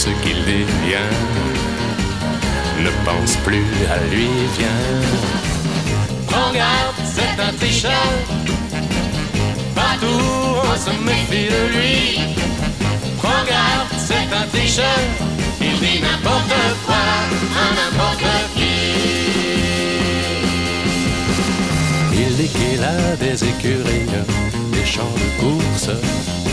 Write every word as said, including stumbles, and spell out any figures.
ce qu'il devient. Ne pense plus à lui, viens. Prends garde, c'est un tricheur. Partout on se méfie de lui. Prends garde, c'est un tricheur. Il dit n'importe quoi à n'importe qui. Il dit qu'il a des écuries, des champs de course.